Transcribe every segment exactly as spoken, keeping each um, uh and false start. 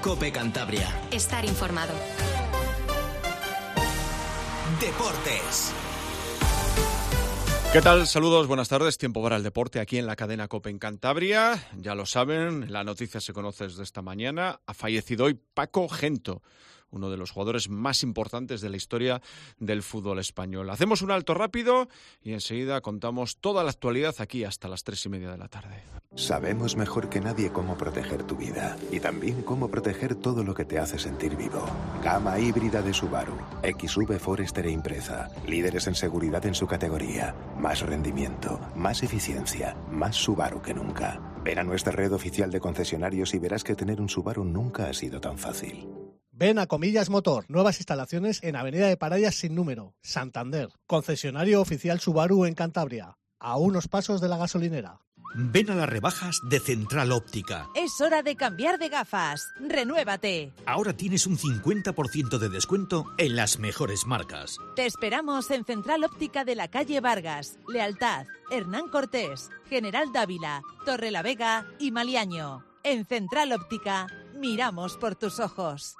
COPE Cantabria. Estar informado. Deportes. ¿Qué tal? Saludos, buenas tardes. Tiempo para el deporte aquí en la cadena COPE en Cantabria. Ya lo saben, la noticia se conoce desde esta mañana. Ha fallecido hoy Paco Gento, uno de los jugadores más importantes de la historia del fútbol español. Hacemos un alto rápido y enseguida contamos toda la actualidad aquí hasta las tres y media de la tarde. Sabemos mejor que nadie cómo proteger tu vida y también cómo proteger todo lo que te hace sentir vivo. Gama híbrida de Subaru, X V, Forester e Impreza. Líderes en seguridad en su categoría. Más rendimiento, más eficiencia, más Subaru que nunca. Ven a nuestra red oficial de concesionarios y verás que tener un Subaru nunca ha sido tan fácil. Ven a Comillas Motor, nuevas instalaciones en Avenida de Parallas sin número, Santander. Concesionario oficial Subaru en Cantabria, a unos pasos de la gasolinera. Ven a las rebajas de Central Óptica. Es hora de cambiar de gafas. ¡Renuévate! Ahora tienes un cincuenta por ciento de descuento en las mejores marcas. Te esperamos en Central Óptica de la calle Vargas, Lealtad, Hernán Cortés, General Dávila, Torrelavega y Maliaño. En Central Óptica, miramos por tus ojos.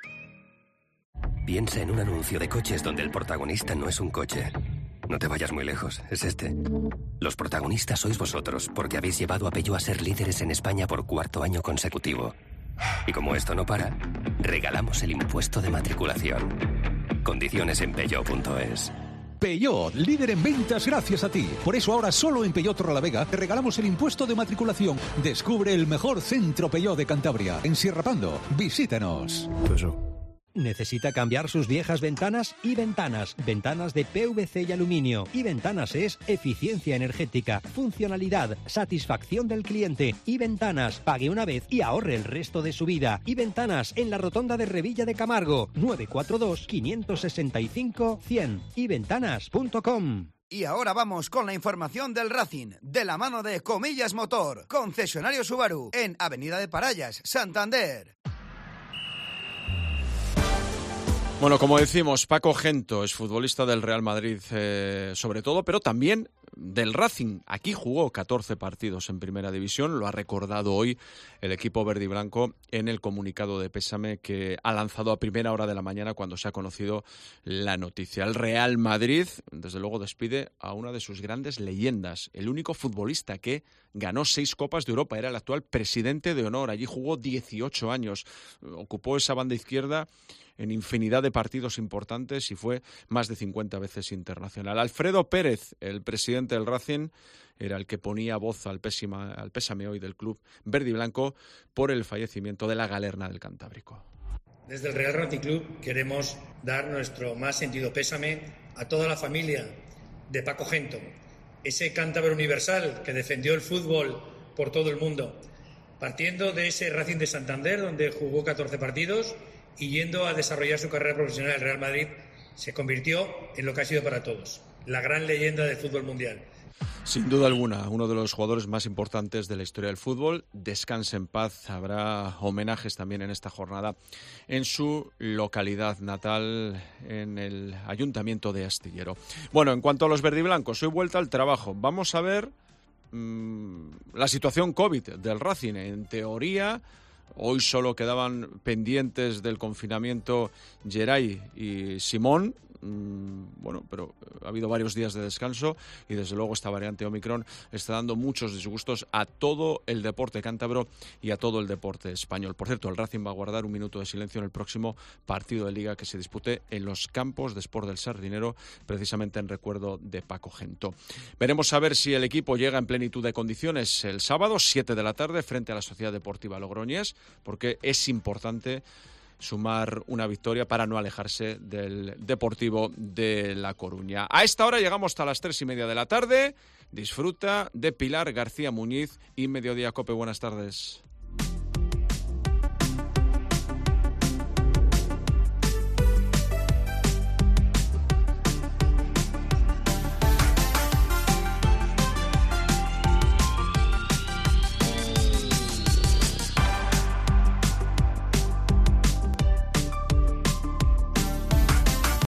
Piensa en un anuncio de coches donde el protagonista no es un coche. No te vayas muy lejos, es este. Los protagonistas sois vosotros, porque habéis llevado a Peugeot a ser líderes en España por cuarto año consecutivo. Y como esto no para, regalamos el impuesto de matriculación. Condiciones en peugeot punto es. Peugeot, líder en ventas gracias a ti. Por eso ahora solo en Peugeot Torrelavega te regalamos el impuesto de matriculación. Descubre el mejor centro Peugeot de Cantabria. En Sierra Pando, visítanos. Peugeot. ¿Necesita cambiar sus viejas ventanas? Y Ventanas, ventanas de P V C y aluminio. Y Ventanas es eficiencia energética, funcionalidad, satisfacción del cliente. Y Ventanas, pague una vez y ahorre el resto de su vida. Y Ventanas, en la rotonda de Revilla de Camargo, nueve cuatro dos, cinco seis cinco, cien. y ventanas punto com. Y ahora vamos con la información del Racing, de la mano de Comillas Motor, concesionario Subaru, en Avenida de Parallas, Santander. Bueno, como decimos, Paco Gento es futbolista del Real Madrid eh, sobre todo, pero también del Racing. Aquí jugó catorce partidos en Primera División, lo ha recordado hoy el equipo verde y blanco en el comunicado de pésame que ha lanzado a primera hora de la mañana cuando se ha conocido la noticia. El Real Madrid, desde luego, despide a una de sus grandes leyendas, el único futbolista que ganó seis Copas de Europa, era el actual presidente de honor, allí jugó dieciocho años, ocupó esa banda izquierda en infinidad de partidos importantes y fue más de cincuenta veces internacional. Alfredo Pérez, el presidente del Racing, era el que ponía voz al, pésima, al pésame hoy del club verde y blanco por el fallecimiento de la galerna del Cantábrico. Desde el Real Racing Club queremos dar nuestro más sentido pésame a toda la familia de Paco Gento, ese cántabro universal que defendió el fútbol por todo el mundo, partiendo de ese Racing de Santander donde jugó catorce partidos y yendo a desarrollar su carrera profesional en el Real Madrid, se convirtió en lo que ha sido para todos, la gran leyenda del fútbol mundial. Sin duda alguna, uno de los jugadores más importantes de la historia del fútbol. Descanse en paz. Habrá homenajes también en esta jornada en su localidad natal, en el Ayuntamiento de Astillero. Bueno, en cuanto a los verdiblancos, hoy vuelta al trabajo. Vamos a ver mmm, la situación COVID del Racing. En teoría, hoy solo quedaban pendientes del confinamiento Geray y Simón. Bueno, pero ha habido varios días de descanso y desde luego esta variante Omicron está dando muchos disgustos a todo el deporte cántabro y a todo el deporte español. Por cierto, el Racing va a guardar un minuto de silencio en el próximo partido de Liga que se dispute en los campos de Sport del Sardinero, precisamente en recuerdo de Paco Gento. Veremos a ver si el equipo llega en plenitud de condiciones el sábado, siete de la tarde, frente a la Sociedad Deportiva Logroñés, porque es importante sumar una victoria para no alejarse del Deportivo de La Coruña. A esta hora llegamos hasta las tres y media de la tarde. Disfruta de Pilar García Muñiz y Mediodía Cope. Buenas tardes.